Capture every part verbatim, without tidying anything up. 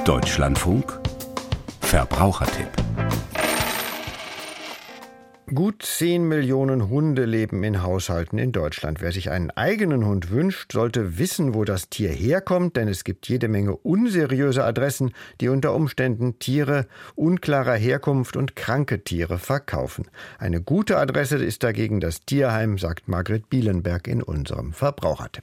Deutschlandfunk Verbrauchertipp. Gut zehn Millionen Hunde leben in Haushalten in Deutschland. Wer sich einen eigenen Hund wünscht, sollte wissen, wo das Tier herkommt, denn es gibt jede Menge unseriöse Adressen, die unter Umständen Tiere unklarer Herkunft und kranke Tiere verkaufen. Eine gute Adresse ist dagegen das Tierheim, sagt Margret Bielenberg in unserem Verbrauchertipp.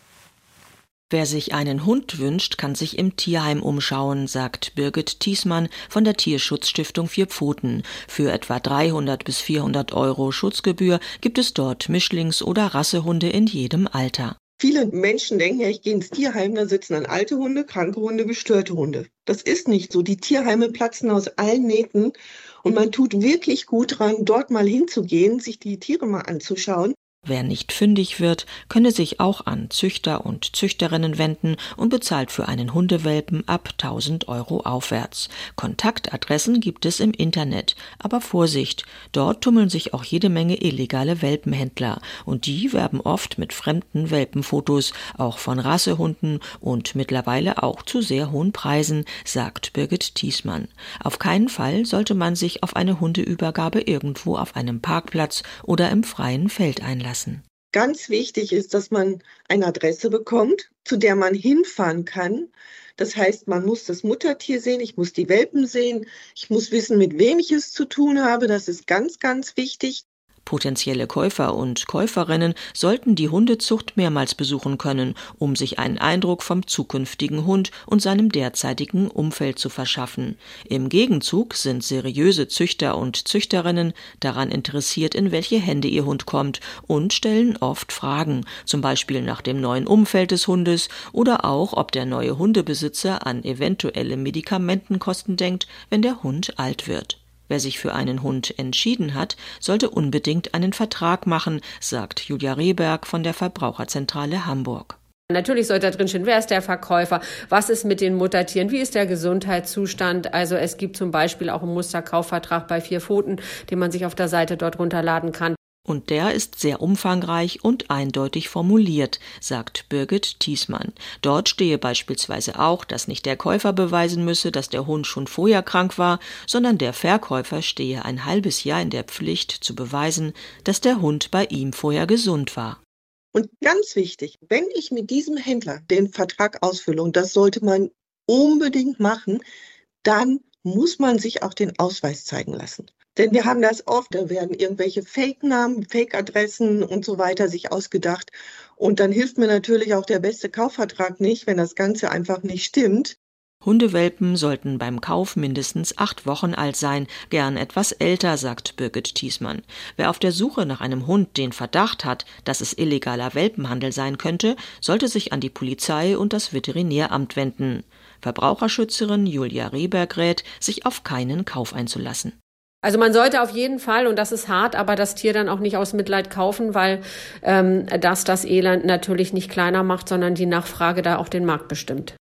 Wer sich einen Hund wünscht, kann sich im Tierheim umschauen, sagt Birgit Thiesmann von der Tierschutzstiftung Vier Pfoten. Für etwa dreihundert bis vierhundert Euro Schutzgebühr gibt es dort Mischlings- oder Rassehunde in jedem Alter. Viele Menschen denken ja, ich gehe ins Tierheim, da sitzen dann alte Hunde, kranke Hunde, gestörte Hunde. Das ist nicht so. Die Tierheime platzen aus allen Nähten und man tut wirklich gut dran, dort mal hinzugehen, sich die Tiere mal anzuschauen. Wer nicht fündig wird, könne sich auch an Züchter und Züchterinnen wenden und bezahlt für einen Hundewelpen ab tausend Euro aufwärts. Kontaktadressen gibt es im Internet. Aber Vorsicht, dort tummeln sich auch jede Menge illegale Welpenhändler. Und die werben oft mit fremden Welpenfotos, auch von Rassehunden und mittlerweile auch zu sehr hohen Preisen, sagt Birgit Thiesmann. Auf keinen Fall sollte man sich auf eine Hundeübergabe irgendwo auf einem Parkplatz oder im freien Feld einlassen. Ganz wichtig ist, dass man eine Adresse bekommt, zu der man hinfahren kann. Das heißt, man muss das Muttertier sehen, ich muss die Welpen sehen, ich muss wissen, mit wem ich es zu tun habe. Das ist ganz, ganz wichtig. Potenzielle Käufer und Käuferinnen sollten die Hundezucht mehrmals besuchen können, um sich einen Eindruck vom zukünftigen Hund und seinem derzeitigen Umfeld zu verschaffen. Im Gegenzug sind seriöse Züchter und Züchterinnen daran interessiert, in welche Hände ihr Hund kommt und stellen oft Fragen, zum Beispiel nach dem neuen Umfeld des Hundes oder auch, ob der neue Hundebesitzer an eventuelle Medikamentenkosten denkt, wenn der Hund alt wird. Wer sich für einen Hund entschieden hat, sollte unbedingt einen Vertrag machen, sagt Julia Rehberg von der Verbraucherzentrale Hamburg. Natürlich sollte da drin stehen, wer ist der Verkäufer, was ist mit den Muttertieren, wie ist der Gesundheitszustand. Also es gibt zum Beispiel auch einen Musterkaufvertrag bei Vier Pfoten, den man sich auf der Seite dort runterladen kann. Und der ist sehr umfangreich und eindeutig formuliert, sagt Birgit Thiesmann. Dort stehe beispielsweise auch, dass nicht der Käufer beweisen müsse, dass der Hund schon vorher krank war, sondern der Verkäufer stehe ein halbes Jahr in der Pflicht zu beweisen, dass der Hund bei ihm vorher gesund war. Und ganz wichtig, wenn ich mit diesem Händler den Vertrag ausfülle, und das sollte man unbedingt machen, dann muss man sich auch den Ausweis zeigen lassen. Denn wir haben das oft, da werden irgendwelche Fake-Namen, Fake-Adressen und so weiter sich ausgedacht. Und dann hilft mir natürlich auch der beste Kaufvertrag nicht, wenn das Ganze einfach nicht stimmt. Hundewelpen sollten beim Kauf mindestens acht Wochen alt sein, gern etwas älter, sagt Birgit Thiesmann. Wer auf der Suche nach einem Hund den Verdacht hat, dass es illegaler Welpenhandel sein könnte, sollte sich an die Polizei und das Veterinäramt wenden. Verbraucherschützerin Julia Rehberg rät, sich auf keinen Kauf einzulassen. Also man sollte auf jeden Fall, und das ist hart, aber das Tier dann auch nicht aus Mitleid kaufen, weil ähm, das das Elend natürlich nicht kleiner macht, sondern die Nachfrage da auch den Markt bestimmt.